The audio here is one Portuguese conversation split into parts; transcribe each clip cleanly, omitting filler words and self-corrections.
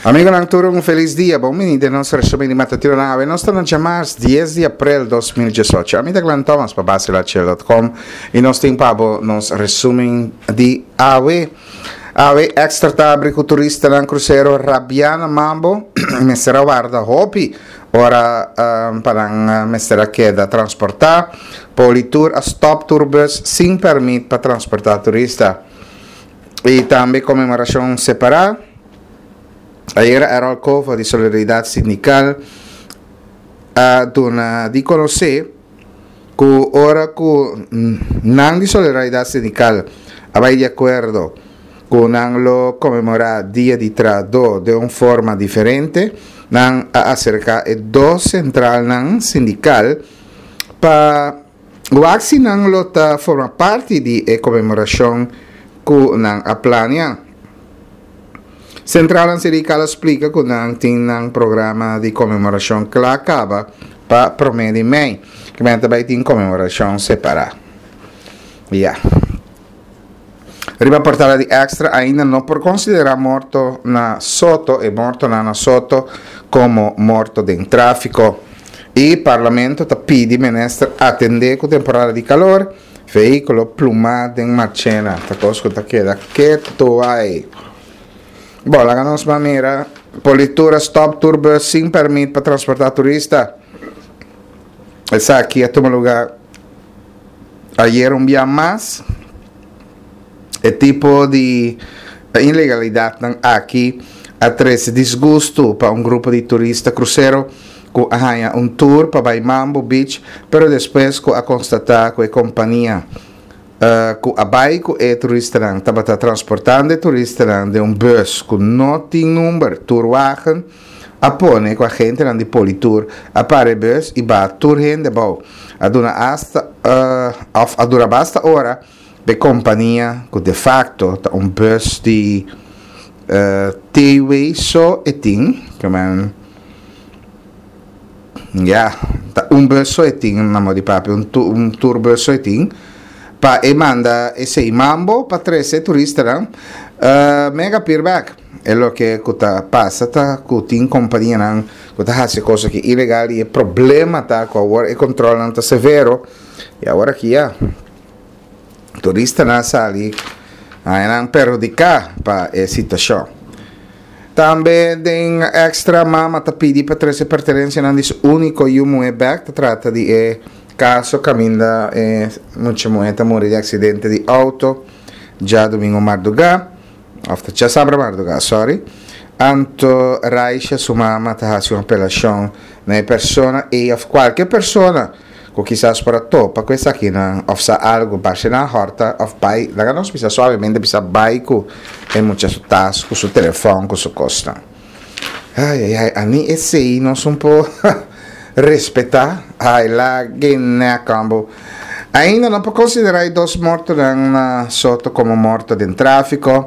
Amigo Nanturo, un feliz dia. Bom-vindo ao nosso resumo de matatino na AVE. Nós estamos a março 10 de abril de 2018. A mim é Glenn Thomas para baselachel.com e nós temos para nos resumo de AVE. AVE extra tabri com turista na cruzeiro Rabiana Mambo. Messera guarda hopi. Ora para messera queda transportar. Politur a stop tour bus sem permit para transportar turista. E também comemoração separada. Ayer era al covo di solidarietà sindicale di conoscere che ora che non di solidarietà sindicale aveva di accordo che non lo commemora dia di trado di una forma differente non acerca e do central non sindicale pa waxi non lo forma parte di commemorazione che non applania. Central Sindical explica que não tem um programa de comemoração que lá acaba para prometer mei, que também tem comemoração separada. Riba portale di extra ainda não por considerar morto na Soto e morto na Soto como morto de tráfico. E Parlamento ta pidi ministro atender com temporada de calor, veículo plumado em Marchena, ta cosco ta queda que tu hai. Bom, la nossa maneira, politura stop turbo sem permit para transportar turista. Essa aqui é toma lugar. Ayer dia mais. É tipo de ilegalidade aqui a três desgosto para grupo de turista cruzeiro que arranha tour para Baimambo Beach, pero depois que a constatar que a companhia que a bike e turista estava transportando turista de bus que não tem número tourwagen apone com a gente de Politur a pare bus e vai tour gente bom a dura basta hora de companhia que de facto bus de T-Way só e tem que man bus só e tem namo di papi tour bus só e tem pa e manda e sei mambo pa tre se turista mega peerback è lo che cosa passa ta che in compagnia nan cosa hace cose che illegali e problema ta con ora e controllano ta severo e ora chi ha turista na sali nan perdica pa e situazione tambe den extra mama ta pidi pa tre se pertenenza nan dis unico yumu e back tratta di caso caminda mucha mueta muere di accidente di auto già domingo Marduga after già sabra Marduga sorry anto raisha su mamma ta hasi una apelazione na persona e of qualche persona con chissà para topa questa qui na of sa algo baixo na horta of pai la non bisa suavemente bisa baiku e mucha su tasco su telefono su costa ai ani e sei non sono un po' respeitar la guinea cambo ainda não pode considerar dois mortos na Soto como morto de tráfico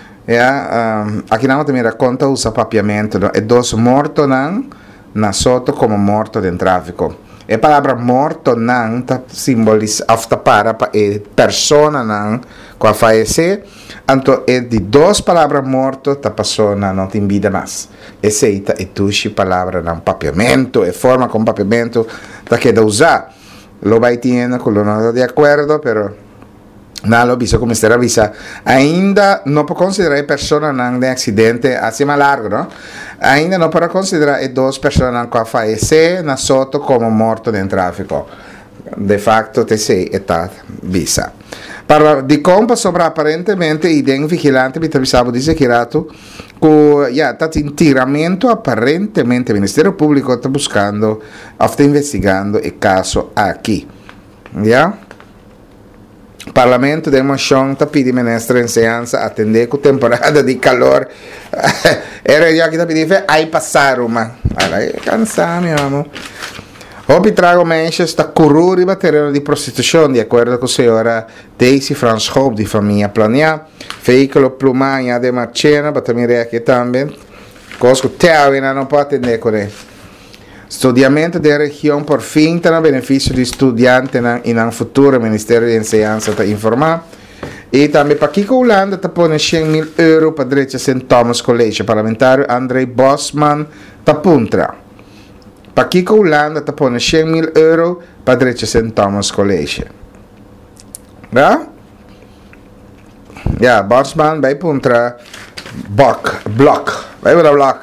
aqui não também conta o papiamento e dois mortos na Soto como morto de tráfico e a palavra morto não simboliza para persona não que a falecer então é de duas palavras morto a pessoa não tem vida mais aceita e tushi palavra não papiamento e forma com papiamento da que da usar lo vai tendo con lo non di accordo però non lo visto come stare avvisa ainda non può considerare persona non di accidente assieme a largo no ainda non può considerare due persone non qua fa e se na sotto come morto nel traffico de facto te sei età visa parla di compa sopra apparentemente i den vigilanti mi travisavo di seccherato che stato in tiramento apparentemente il Ministero Pubblico sta buscando sta investigando il caso aqui Parlamento del motion tapi di ministro in seanza attende con temporada di calor era già che tapi di fe ai passare ma cansami amo Hopi trago mensen sta cururi ba terreno di prostituzione di accordo con signora Daisy Frans Hoop di famiglia Plania veicolo plumagna de Marchena ba tamire che tamben cosco teavina non può attendere con studiamento della regione por finta a beneficio di studianti in un futuro Ministero di Insegnanza ta informare E também para Kiko Holanda está pondo 100 mil euros para direita St. Thomas College. Parlamentário Andrei Bosman está puntra. Para Kiko Holanda está pondo 100 mil euros para direita St. Thomas College. Ja? Ja, Bosman bij puntra blok. Vai para blok.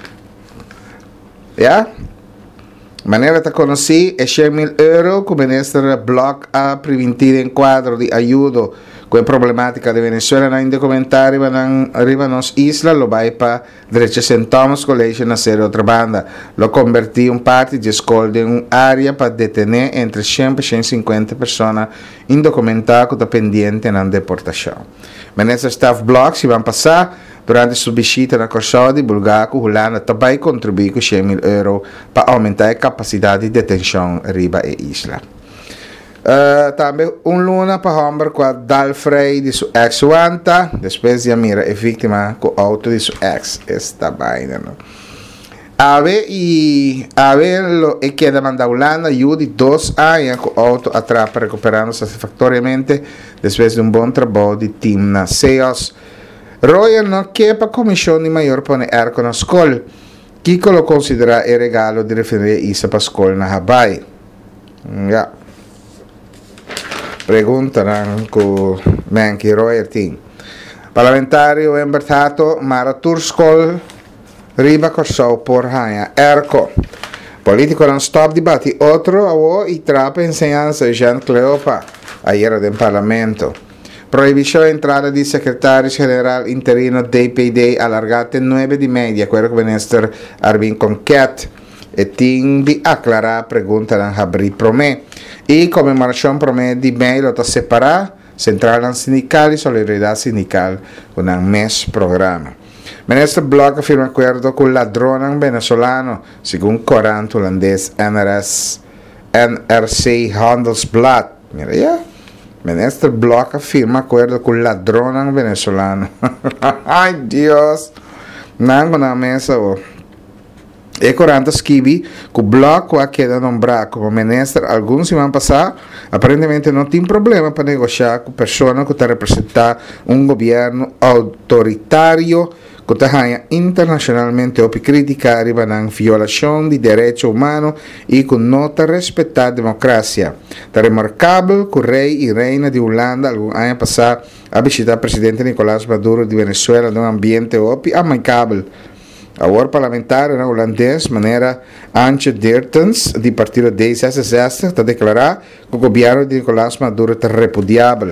Ja? Maneira de conhecer é 100 mil euros que o ministro Bloc a preventir em quadro de ajuda com a problemática de Venezuela na indocumentária arriba nas islas, lo vai para direita St. Thomas College na ser outra banda. Lo converti em parte de escola de uma área para detener entre 100 e 150 pessoas indocumentadas que estão pendentes na deportação. Ministro Staff Bloc se vão passar durante sua visita na Corsão de Bulgária, Holanda também contribui com 100 mil euros para aumentar a capacidade de detenção arriba a isla. Também luna para Humber com a Dalfrey de sua ex-wanta, depois de Amira é vítima com o auto de sua ex. Esta vaina, não? A ver lo que demanda Holanda ajuda 2 anos com o auto atrapa recuperando satisfatoriamente depois de bom trabalho de time na CEOS. Royal não quer para a comissão de maior poner arco na escola. Kiko lo considera o regalo de referir isso para a escola na Hawaii. Ja. Pergunta com Menki Royal Team. Parlamentário Embertato Maratur School Riba Corsau por Hanha Erco. Político non stop debate outro e trapa enseñanza Jean Cleopa ayer del Parlamento. Proibició la entrada di secretario general interino DPD allargate 9 di media, quello che minister Arvin Conquet e di acclarare pregunta dan Habri Promé. E commemorazione Promé di mail lo separar central sindical e solidarietà sindical con un MES programma. Ministro Bloc firma accordo con ladrone venezolano, secondo corrente holandese NRC Handelsblad. Mira ya. Ministro Bloc firma acuerdo con ladrón venezolano. Ay Dios. Nango na mesa o. E 40 scrivi que o Bloco a queda nombrado como ministro alguns semana passada, aparentemente não tem problema para negociar com pessoas que representam governo autoritário que está internacionalmente op criticar a violação de direitos humanos e que não respeitar a democracia. É remarcável que o rei e reina de Holanda algum ano passado a visitar o presidente Nicolás Maduro de Venezuela num ambiente amicável. Agora parlamentar holandês, maneira Antje Dirtens, do partido D66, está declarar que o governo de Nicolás Maduro está repudiável.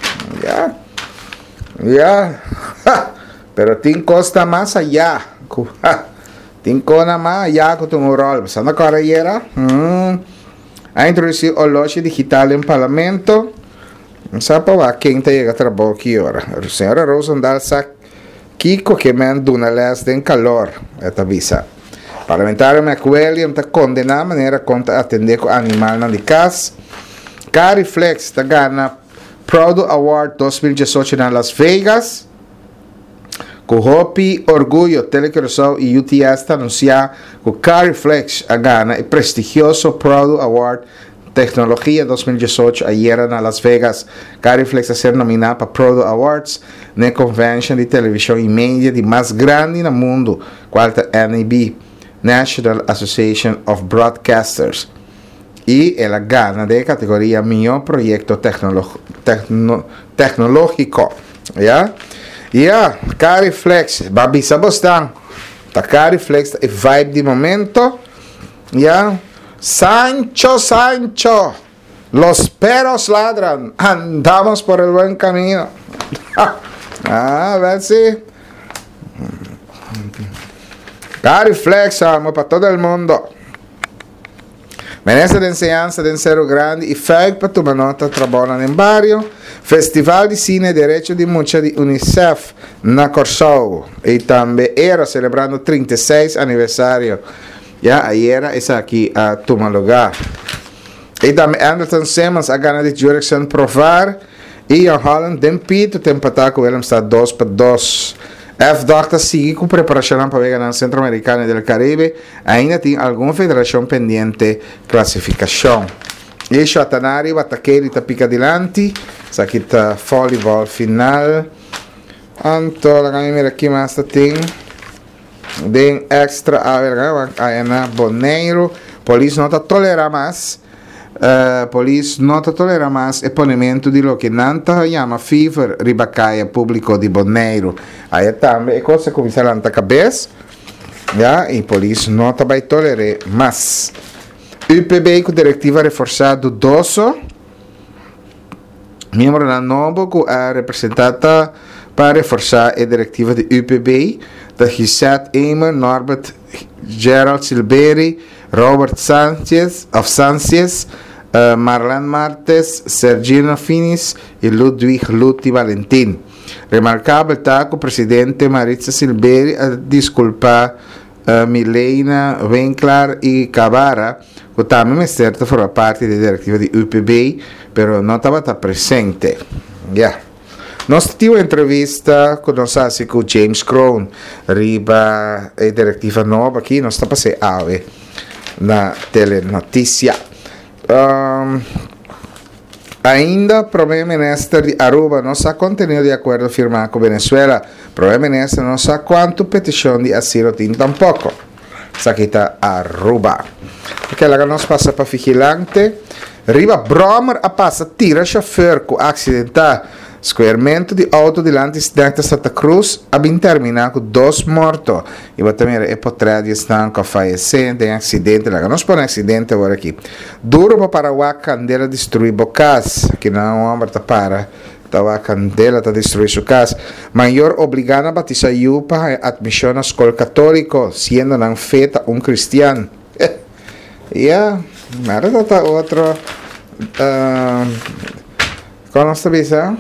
Pero tem costa mais allá. Tem coisa mais allá que tem rol. Passando a carreira, a introduzir o loja digital em parlamento. Não sabe para quem está chegando a trabalhar aqui agora. A senhora Rosendal sabe Kiko que manda uma les de calor, esta visa. Parlamentário McWilliam está condenado a maneira contra atender com animal na de casa. Carrie Flex está ganhando Proud Award 2018 na Las Vegas. Com Hopi Orgulho, Telecruzão e UTS está anunciando que Carrie Flex a ganha o prestigioso Proud Award Tecnologia 2018 ayer na Las Vegas. Carrie Flex a ser nominada para Proud Awards na convention de televisão e mídia de mais grande no mundo, qual é a NAB, National Association of Broadcasters. E ela ganha da categoria Melhor Projeto Tecnológico. Carrie Flex, babi sabostan. Tá Carrie Flex é vibe de momento. Sancho, los perros ladran, andamos por el buen camino. A ver si. Carrie Flex, amo para todo el mundo. Ministro de Enseñanza de Cerro Grande e FEG para tomar nota trabalhando em barrio. Festival de Cine e Direito de Mulher de Unicef na Corsau. E também era celebrando 36 aniversário. Ayer essa aqui a tomar lugar. E também Anderson Simmons a ganha de Jurickson provar. E Jan Holland Dempito tem empatar com ele está 2-2. F-Doctor sigue com preparação para ver na Centro-Americana e do Caribe. Ainda tem alguma federação pendente classificação. Esce a Tanari, Battacchelli, Pica di Lanti, sa che volleyball final. Anto, la camera aqui mais tem. Den extra, a Boneiro, Police nota tolera mais. Police nota tolera mais esponimento di lo che nanta chiama fever ribacaia pubblico di Boneiro. Aí também, e cosa cominciare a cabeça. Ja, e Police nota vai tolerare mais. UPB com diretiva reforçada dosso, membro da novo que é representada para reforçar a diretiva de UPB, da Gisette Eimer, Norbert Gerald Silberi, Robert Sanchez, Marlene Martes, Sergino Finis e Ludwig Lutti Valentin. Remarcável está que o presidente Maritza Silberi a desculpar Milena Winkler e Cavara, que também certo farà parte da direttiva di UPB, però non estava presente. Yeah. Nós tivemos entrevista com nossa com James Crown, riba a diretiva nova aqui, nós está passando ave na telenotícia. Ainda problema ministro de Aruba não sabe contenido de acordo firmado com Venezuela. Problema ministro não sabe quanto petição de asilo tem tampouco. Sakita Aruba. Porque lá nós passa para vigilante. Riba Bromer a passa tira chauffeur com acidental. Squaremento de auto delante de Santa Cruz abbiamo terminato con 2 mortos e va também e potrebbe stanco a fallecente in accidente la non spone accidente ora aqui duro para Paraguai candela destruir bocas que não homem tá para tava candela tá destruir sua casa maior obrigada a batizar para admissão na escola católica sendo não feita cristiano nada tá outro com nossa visão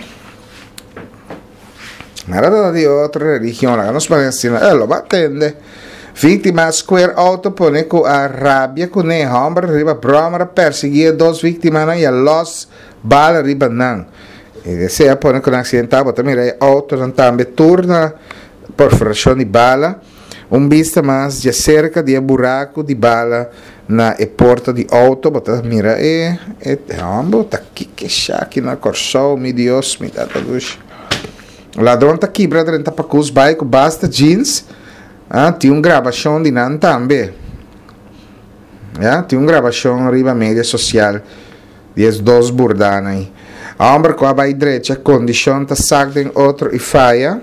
nada di altra religione, non spaventino, lo battende. Vittima square auto pone con a rabbia con ne hombre riba bromara perseguir 2 vítimas e los bala riba nan. E desea pone con accidentato também auto non tambe turna perforazione di bala. Vista mais de cerca de buraco de bala na porta de auto, bota mira hombre tá que chaque na corsol, mi Dios, mi data luz. Ladrão tá aqui, brother, tá para com os bike, basta jeans. Tinha gravação de nan também. Tinha gravação riba mídia social. De 2 burdanas. Homem com a vai direita, condição tá saco outro e faia.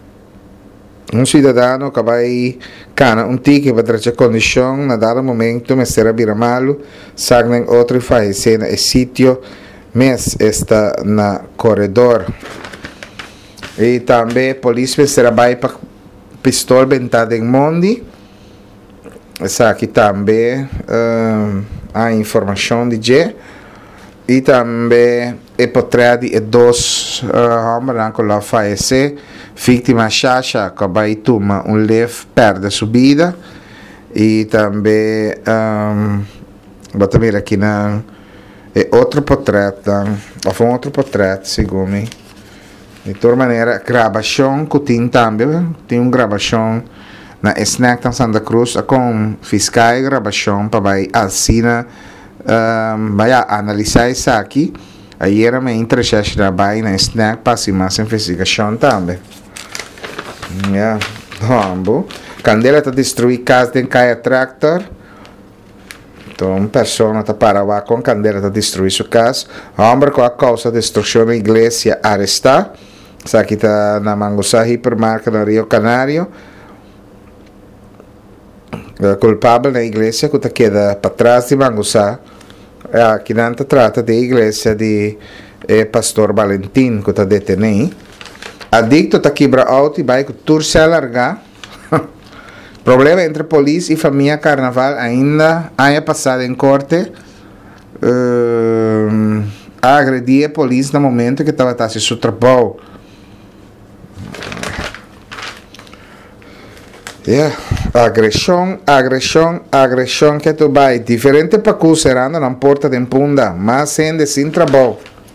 Cidadão que vai cana ticket para direita condição, na dado momento, me será vira malo, saco outro e faia. Cena é sítio, mas está na corredor. E também a polícia será para pistola bentada em Mondi. Essa aqui também a informação de G. E também é potrebbe 2 homens com a falecer. Vítima Chacha que vai tomar leve perde sua vida. E também vou ver aqui na outro portrait, ou outro portrait, segundo. De toda maneira, gravação que tem gravação na Snack de Santa Cruz com fiscal gravação para vai assina vai analisar isso aqui aí era me interesse na vai na Snack para se mais investigação também candela está destruir casa de caia tractor então pessoa está para lá com candela está destruir sua casa homem com a causa de destruição da igreja arrestado. Aqui está na Mangosá Hipermarket no Rio Canário. Culpável na igreja que está queda para trás de Mangosá. Aqui não trata de igreja de pastor Valentim que está detenido. Adicto está quebra auto e vai que tour se alargar. Problema entre polícia e família Carnaval ainda há passado em corte. Agredir a polícia no momento que estava fazendo seu trabalho. Agressão que tu vai diferente para que serando na porta de punda, mas sendo sem trabalho.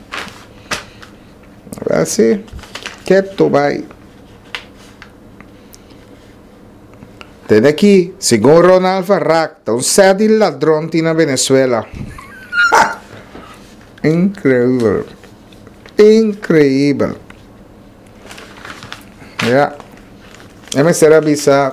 Assim que tu vai. Tem aqui, segundo Ronald Farrac, um sede ladrão na Venezuela. Incrível. Incrível. Ja. Eu será bisa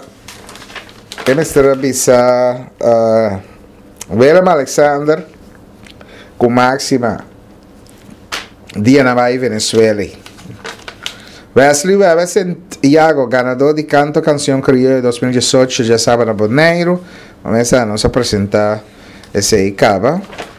Willem Alexander com Máxima Diana vai Venezuela. Wesley Weber Iago, ganador de Canto Canção Criolla 2018, já sábado na Boneiro. Vamos a nos apresentar esse cava.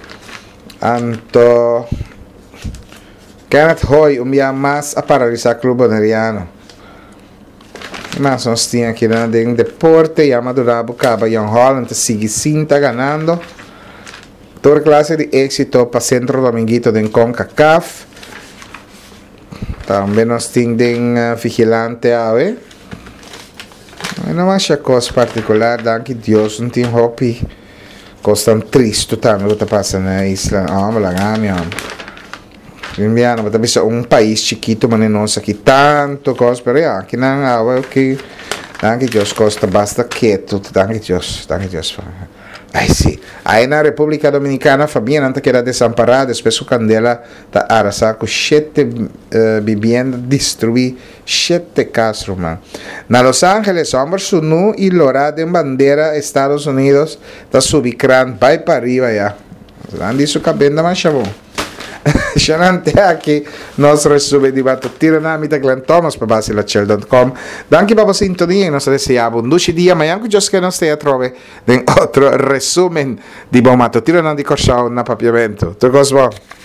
Anto Kenneth Hoy, dia mais a paralisar o clube boneriano. Mas nós tínhamos aqui no deporte, e a Madurabo Caba, Young Holland, sigue cinta ganando. Toda classe de êxito para Centro Dominguito de CONCACAF. Também nós temos vigilante ave. Não acho coisa particular, danke Deus, não tem hobby. Coisa triste também o que passa na isla. Vamos lá, Indiana, mas também país chiquito, mas não aqui tanto coisa, mas aqui não há que danke Deus costa basta quieto, danke Deus. Ai sim, aí na República Dominicana, Fabiana anta que era desamparada, depois o Candela tá arrasado com 7 viviendas, destruir 7 casas, mano. Na Los Angeles, homem sunu e lorado em bandeira Estados Unidos, tá subicrando, vai para arriba já. Andi isso cabendo mais chabão. Shanante aqui nós resume di Battutino Namita Glenn Thomas para basilachel.com. Danke per la sintonia e nos desejamos un duci dia, ma anche giusto che non stai a trovare un altro resumen di buon mattutino di Corsao na papiamento. Tu cosa vuoi?